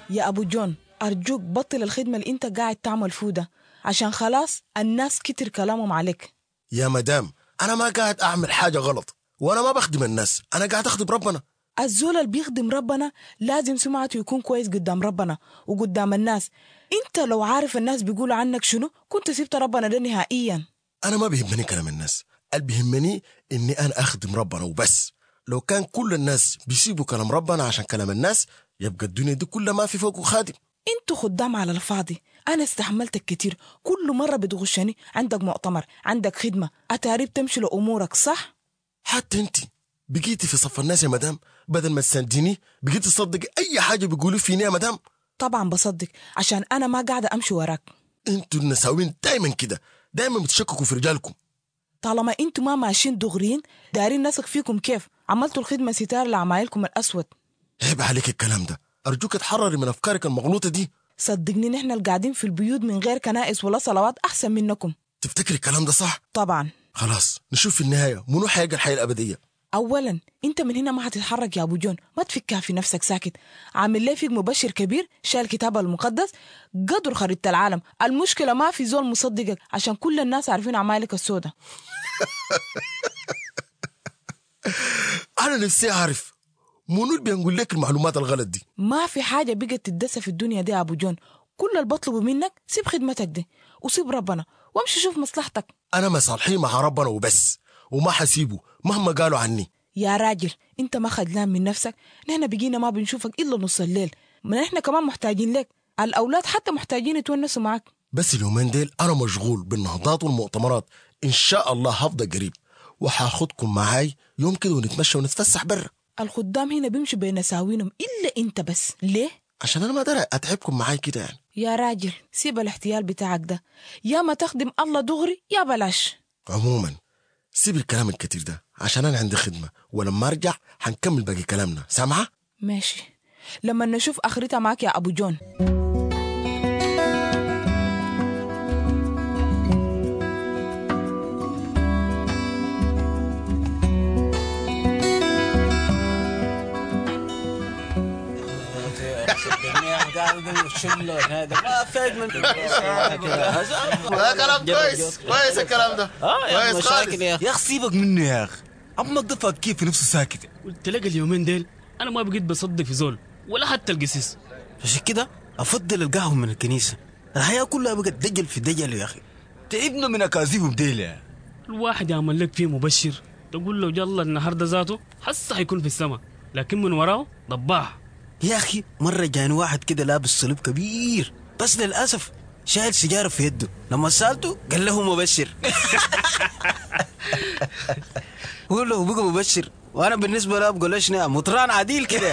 يا أبو جون أرجوك بطل الخدمة اللي أنت قاعد تعمل فيه ده، عشان خلاص الناس كتر كلامهم عليك. يا مدام أنا ما قاعد أعمل حاجة غلط، وأنا ما بخدم الناس، أنا قاعد أخدم ربنا. الزول اللي بيخدم ربنا لازم سمعته يكون كويس قدام ربنا وقدام الناس. أنت لو عارف الناس بيقولوا عنك شنو كنت سبت ربنا ده نهائيا. أنا ما بيهمني كلام الناس، اللي بيهمني إني أنا أخدم ربنا وبس. لو كان كل الناس بيسيبوا كلام ربنا عشان كلام الناس يبقى الدنيا دي كلها ما في فوق خادم. انتوا خدام على الفاضي. انا استحملتك كتير، كل مرة بتغشني. عندك مؤتمر، عندك خدمة، اتاريب تمشي لأمورك صح؟ حتى انت بقيتي في صف الناس يا مدام، بدل ما تسانديني بقيتي تصدقي اي حاجة بيقولوا فيني يا مدام. طبعا بصدق عشان انا ما قاعدة امشي وراك. انتوا النساوين دايما كده، دايما بتشككوا في رجالكم. طالما انتوا ما ماشيين دغريين دارين نثق فيكم. كيف عملتوا الخدمة ستار لعمايلكم الأسود؟ عيب عليك الكلام ده، أرجوك تحرري من أفكارك المغلوطة دي. صدقني نحن القاعدين في البيوت من غير كنائس ولا صلوات أحسن منكم. تفتكري الكلام ده صح؟ طبعا. خلاص نشوف في النهاية منو حيلقى الحياة الأبدية. أولا أنت من هنا ما هتتحرك يا أبو جون، ما تفكها في نفسك ساكت. عامل لي فيك مبشر كبير شايل الكتاب المقدس قدر خريطة العالم. المشكلة ما في زول مصدقك عشان كل الناس عارفين عمايلك السودة. أنا نفسي أعرف منو اللي بينقول لك المعلومات الغلط دي. ما في حاجة بقت تدسى في الدنيا دي يا أبو جون. كل اللي بطلبه منك سيب خدمتك دي وسيب ربنا وامشي شوف مصلحتك. أنا مصالحي مع ربنا وبس، وما حسيبه مهما قالوا عني. يا راجل انت ما خجلان من نفسك؟ نحن بقينا ما بنشوفك إلا نص الليل، ما نحن كمان محتاجين لك. الأولاد حتى محتاجين يتونسوا معك. بس اليومين ديل أنا مشغول بالنهضات والمؤتمرات. إن شاء الله هفضل قريب وحاخدكم معاي يوم كده ونتمشى ونتفسح برا. الخدام هنا بيمشوا بين ساوينهم إلا انت بس. ليه؟ عشان أنا ما داري أتعبكم معاي كده يعني. يا راجل سيب الاحتيال بتاعك ده، يا ما تخدم الله دغري يا بلاش. عموما سيب الكلام الكتير ده عشان أنا عندي خدمة، ولما أرجع هنكمل باقي كلامنا. سامعة؟ ماشي، لما نشوف آخرتها معك يا أبو جون. هذا ما فايد من كلام كويس كويس الكلام ده كويس خالص. يا اخي سيبك منه يا اخي، عمك ده فاك كيف في نفسه ساكت. قلت لك اليومين ديل انا ما بقيت بصدق في زول ولا حتى القسيس. عشان كده افضل القهوه من الكنيسه. الحياه كلها بقت دجل في دجل يا اخي، تعبنا من اكاذيب بديله. الواحد يعمل لك فيه مبشر تقول له يلا النهارده ذاته حس حيكون في السماء، لكن من وراه ضباح. يا اخي مره جاني واحد كده لابس صليب كبير بس للاسف شايل سيجاره في يده، لما سالته قال له مبشر. هو له بقى مبشر وانا بالنسبه له ابقى ليش مطران عديل كده.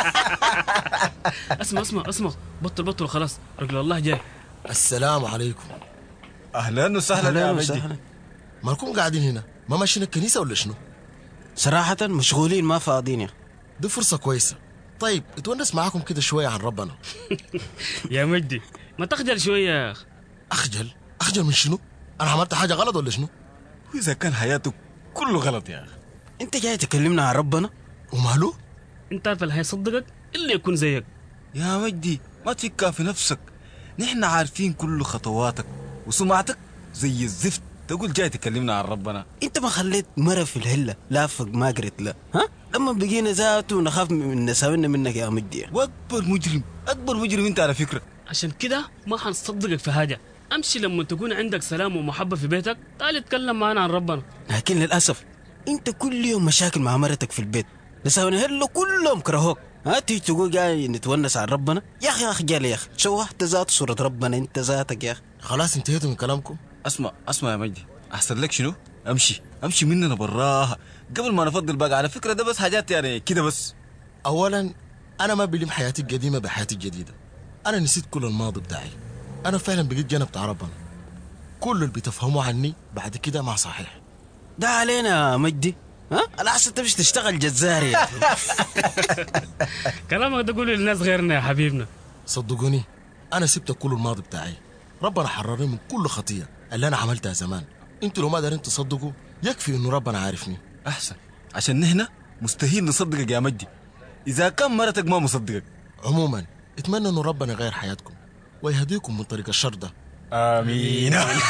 اسمع بطل خلاص، رجل الله جاي. السلام عليكم. اهلا وسهلا يا مجدي. مالكم قاعدين هنا ما ماشيين الكنيسه ولا شنو؟ صراحه مشغولين ما فاضيين يا اخي. دي فرصه كويسه. طيب اتونس معاكم كده شويه عن ربنا. يا مجدي ما تخجل شويه يا اخي. اخجل من شنو؟ انا عملت حاجه غلط ولا شنو؟ واذا كان حياته كله غلط يا اخي. انت جاي تكلمنا عن ربنا وماله؟ انت عارف اللي هيصدقك الا يكون زيك. يا مجدي ما تفكر في نفسك، نحن عارفين كل خطواتك وسمعتك زي الزفت تقول جاي تكلمنا عن ربنا. انت ما خليت مرة في الهلة لافق ما قريت لا ها؟ لما بقينا ذاته نخاف من نساوينا منك يا مجدي. واكبر مجرم انت على فكرة. عشان كده ما حنصدقك في حاجة. امشي لما تكون عندك سلام ومحبة في بيتك تعال اتكلم معنا عن ربنا. لكن للأسف انت كل يوم مشاكل مع مرتك في البيت، نساوينا هلو كلهم كرهوك. ها تيجي تقول جاي نتونس عن ربنا يا اخي. يا اخي جالي يا اخي شوهت ذات صورة ربنا انت ذاتك يا اخي. خلاص انتهيتوا من كلامكم. اسمع يا مجدي، احسن لك شنو؟ امشي مننا براها قبل ما نفضل باقي. على فكرة ده بس حاجات يعني كده بس. اولا انا ما بلم حياتي القديمه بحياتي الجديده. انا نسيت كل الماضي بتاعي. انا فعلا بقيت جنب بتاع ربنا. كل اللي بتفهموا عني بعد كده ما صحيح. ده علينا يا مجدي. ها الاحسن تمشي تشتغل جزاري يا اخي. كلامك ده قوله للناس غيرنا يا حبيبنا. صدقوني انا سبت كل الماضي بتاعي. ربنا حررني من كل خطيه اللي انا عملتها زمان. انتوا لو ما دارين تصدقوا يكفي انه ربنا عارفني. احسن عشان نحن مستحيل نصدقك يا مجدي اذا كان مرتك ما مصدقك. عموما اتمنى انه ربنا يغير حياتكم ويهديكم من طريق الشر ده. امين.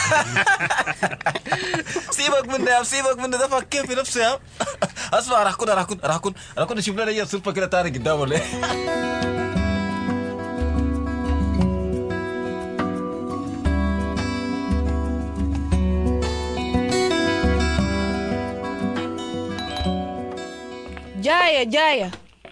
سيبك منه يا سيبك منه، ده فكر في نفسه يا. اسمع، راح كنا اشوف لنا اي صرفه كده تاني قدام ولا ايه؟ جاية.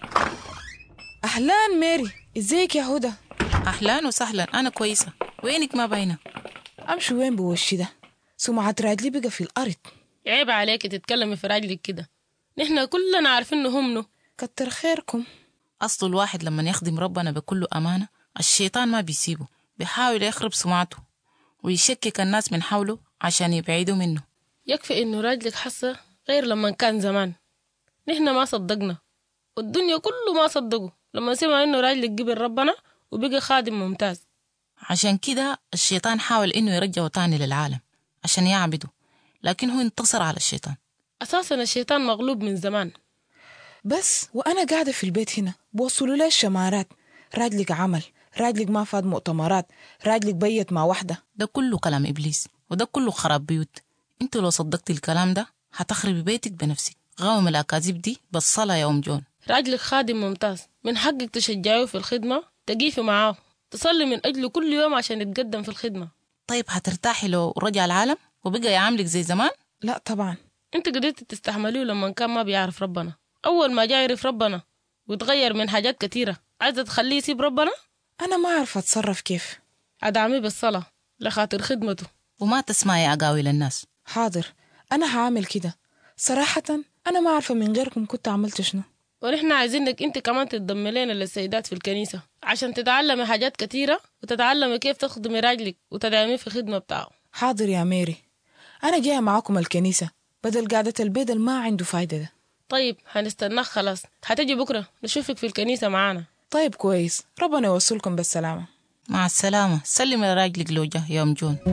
أهلان ميري، ازيك يا هدى؟ أهلا وسهلا، أنا كويسة. وينك ما باينة؟ أمشي وين بوشي ده؟ سمعة راجلي بقى في الأرض. عيب عليك تتكلمي في راجلك كده، نحن كلنا عارفين إنه همنه. كتر خيركم. أصل الواحد لما يخدم ربنا بكل أمانة الشيطان ما بيسيبه، بيحاول يخرب سمعته ويشكك الناس من حوله عشان يبعدوا منه. يكفي إنه راجلك حسه غير لما كان زمان، نحن ما صدقنا والدنيا كله ما صدقوا لما سمع إنه راجلك قبل ربنا وبقى خادم ممتاز. عشان كده الشيطان حاول إنه يرجعه تاني للعالم عشان يعبده، لكن هو انتصر على الشيطان. أساسا الشيطان مغلوب من زمان. بس وأنا قاعدة في البيت هنا بوصلوا لي الشمارات، راجلك عمل، راجلك ما فاد مؤتمرات، راجلك بيت مع واحدة. ده كله كلام إبليس وده كله خراب بيوت. انتوا لو صدقت الكلام ده هتخربي بيتك بنفسك. غاوم الأكاذيب دي بالصلاة يا أم جون. راجلك خادم ممتاز، من حقك تشجعيه في الخدمة، تقيفي معاه، تصلي من أجله كل يوم عشان يتقدم في الخدمة. طيب هترتاحي لو رجع العالم وبقى يعاملك زي زمان؟ لا طبعا. انت قدرت تستحمليه لما كان ما بيعرف ربنا، أول ما جاء يعرف ربنا وتغير من حاجات كتيرة، عايزة تخليه يسيب ربنا؟ أنا ما أعرف أتصرف كيف. أدعميه بالصلاة لخاطر خدمته وما تسمعي أقاويل الناس. حاضر، أنا هعمل كده. صراحة أنا ما عارفة من غيركم كنت عملت شنو. ونحن عايزينك انت كمان تتضمي لنا للسيدات في الكنيسة عشان تتعلمي حاجات كتيرة وتتعلمي كيف تخدمي راجلك وتدعميه في الخدمة بتاعه. حاضر يا ميري، أنا جاية معاكم الكنيسة بدل قاعدة البيت اللي ما عنده فايدة ده. طيب هنستناك خلاص، هتجي بكرة نشوفك في الكنيسة معانا. طيب كويس، ربنا يوصلكم بالسلامة. مع السلامة. سلم لراجلك لوجه يا أم جون.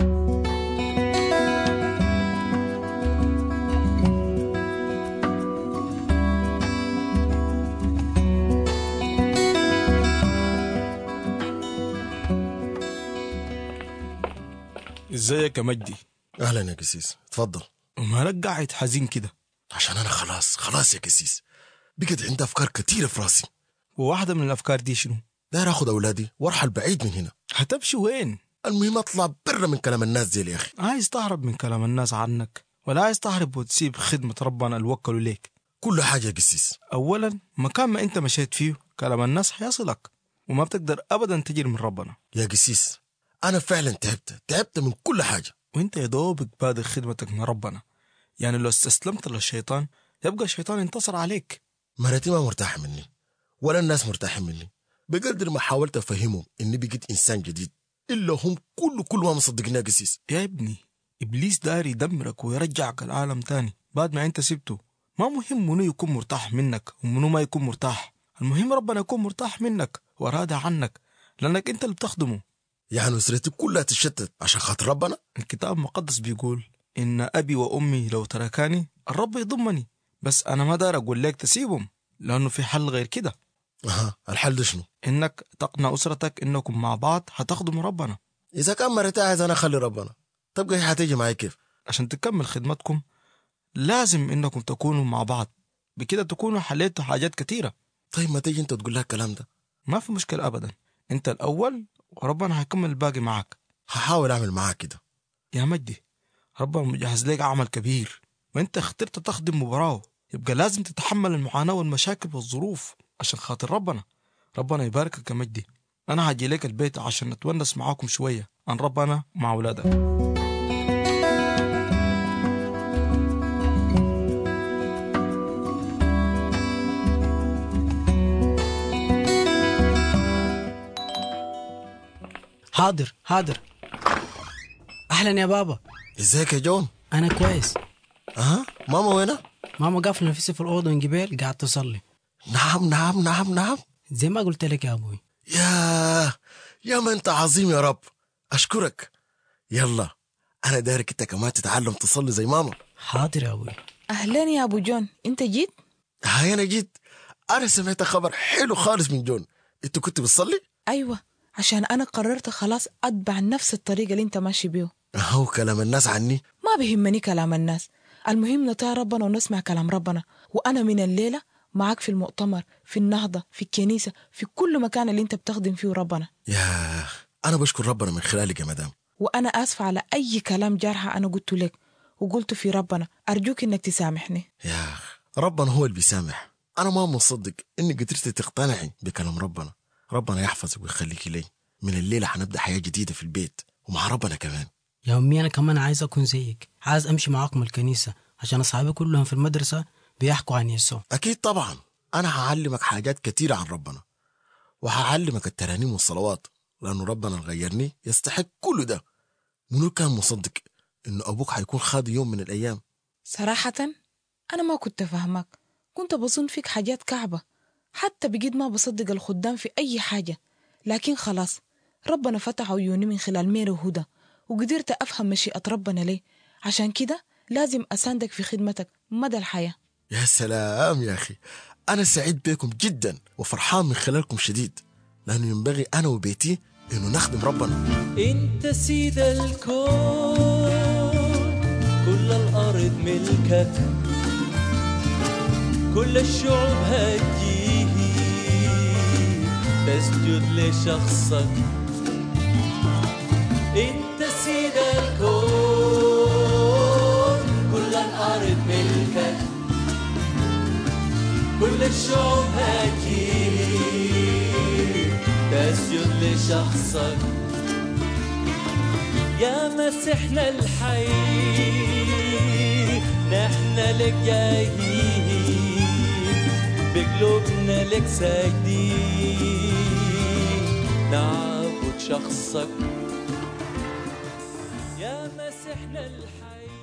ازيك يا مجدي؟ اهلا يا قسيس، اتفضل. مالك قاعد حزين كده؟ عشان انا خلاص يا قسيس، بقت عندي افكار كتيره في راسي. وواحدة من الافكار دي شنو؟ داير اخد اولادي وارحل بعيد من هنا. هتمشي وين؟ المهم اطلع برا من كلام الناس دي يا اخي. عايز تهرب من كلام الناس عنك ولا عايز تهرب وتسيب خدمة ربنا اللي وكلوا ليك؟ كل حاجه يا قسيس. اولا مكان ما انت مشيت فيه كلام الناس هيصلك وما بتقدر ابدا تجري من ربنا. يا قسيس انا فعلا تعبت من كل حاجه، وانت يا دوبك بادئ خدمتك من ربنا، يعني لو استسلمت للشيطان يبقى الشيطان انتصر عليك. مراتي ما مرتاحه مني ولا الناس مرتاحه مني، بقدر ما حاولت افهمهم اني بقيت انسان جديد الا هم كل ما مصدقين يا قسيس. يا ابني ابليس داير يدمرك ويرجعك العالم تاني بعد ما انت سبته. ما مهم منو يكون مرتاح منك ومنو ما يكون مرتاح، المهم ربنا يكون مرتاح منك وراضي عنك لانك انت اللي بتخدمه. يعني اسرتي كلها تشتت عشان خاطر ربنا؟ الكتاب المقدس بيقول ان ابي وامي لو تركاني الرب يضمني، بس انا ما دار اقول لك تسيبهم لانه في حل غير كده. الحل ده شنو؟ انك تقنع اسرتك انكم مع بعض هتخدموا ربنا. اذا كان مرتي عايز انا اخلي ربنا، تبقى هي هتيجي معي كيف؟ عشان تكمل خدمتكم لازم انكم تكونوا مع بعض، بكده تكونوا حليتوا حاجات كتيرة. طيب ما تيجي انت تقول لها الكلام ده؟ ما في مشكلة ابدا، انت الاول وربنا هيكمل الباقي معك. هحاول اعمل معاك كده. يا مجدي ربنا مجهز لك عمل كبير وانت اخترت تخدم مباراه، يبقى لازم تتحمل المعاناة والمشاكل والظروف عشان خاطر ربنا يباركك يا مجدي. انا هاجي لك البيت عشان نتونس معاكم شوية عن ربنا مع اولادك. حاضر. أهلا يا بابا. ازيك يا جون؟ أنا كويس. ماما وينها؟ ماما قافلة نفسي في الأوضة من قبل قاعد تصلي. نعم زي ما قلت لك يا أبوي. يا ما أنت عظيم يا رب، أشكرك. يلا أنا دايرك أنت كمان تتعلم تصلي زي ماما. حاضر يا أبوي. أهلا يا أبو جون، أنت جيت؟ هاي أنا جيت. أنا سمعت خبر حلو خالص من جون. أنت كنت بتصلي؟ أيوة، عشان أنا قررت خلاص أتبع نفس الطريقة اللي أنت ماشي بيه. هو كلام الناس عني ما بيهمني كلام الناس، المهم نطيع ربنا ونسمع كلام ربنا. وأنا من الليلة معاك في المؤتمر، في النهضة، في الكنيسة، في كل مكان اللي أنت بتخدم فيه ربنا. يا أنا بشكر ربنا من خلالك يا مدام. وأنا آسفة على أي كلام جارحة أنا قلته لك وقلته في ربنا، أرجوك إنك تسامحني. يا ربنا هو اللي بيسامح. أنا ما مصدق إنك قدرت تقتنعي بكلام ربنا. ربنا يحفظك ويخليك لي. من الليلة حنبدأ حياة جديدة في البيت ومع ربنا كمان. يا أمي أنا كمان عايز أكون زيك، عايز أمشي معاكم الكنيسة عشان أصحابي كلهم في المدرسة بيحكوا عن يسوع. أكيد طبعا، أنا هعلمك حاجات كتيرة عن ربنا، وهعلمك الترانيم والصلوات، لأنه ربنا غيرني يستحق كل ده. منو كان مصدق إنه أبوك هيكون خادي يوم من الأيام؟ صراحة أنا ما كنت فاهمك، كنت بظن فيك حاجات كعبة، حتى بجد ما بصدق الخدام في أي حاجة. لكن خلاص ربنا فتح عيوني من خلال ميري وهدى، وقدرت أفهم مشيئة ربنا ليه. عشان كده لازم أساندك في خدمتك مدى الحياة. يا سلام يا أخي، أنا سعيد بكم جدا وفرحان من خلالكم شديد، لأنه ينبغي أنا وبيتي إنه نخدم ربنا. انت سيد الكون، كل الأرض ملكك، كل الشعوب هتجيه تسجد لشخصك. انت سيد الكون، كل الأرض ملكك، كل الشعوب هتجيه تسجد لشخصك. يا مسيحنا الحي، نحن لك جايين، بقلوبنا لك ساجدين، نعبد شخصك. يا مسيحنا الحي.